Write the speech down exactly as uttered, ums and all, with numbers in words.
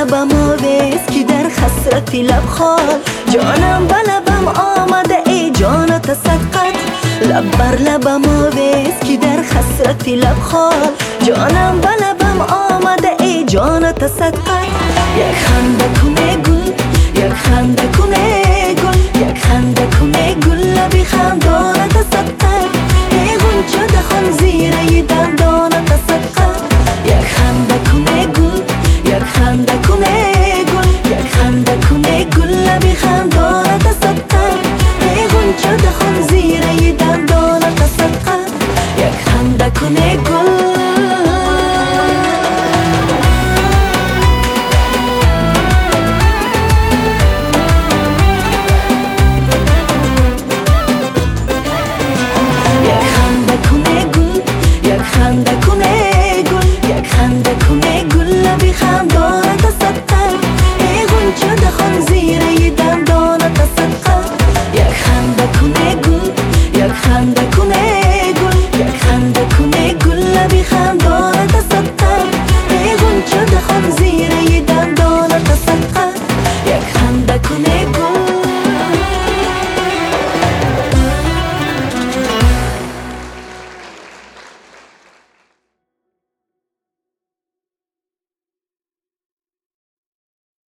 لبم آویز که در خسرتی لب خال، جانم به لبم آمده ای جان تصدقت. لب بر لبم آویز که در خسرتی لب خال، جانم به لبم آمده ای جان تصدقت. یک خنده کنه گل، یک خنده کنه گل، یک خنده کنه گل لبی خندان تصدقت. ای غنچه دهان زیره دندان تصدقت. یک خنده کنه گل، یک خنده کنه گل، یک خنده کنه گل لبی خندان تصدقت. ای غنچه دهان زیره دندان تصدقت. یک خنده کنه گل. خنده کنه گل، یک خنده کنه گل لبی خندان تصدقت. ای غنچه دهان زیره دندان تصدقت. یک خنده کنه گل، یک خنده کنه گل، یک خنده کنه گل لبی خندان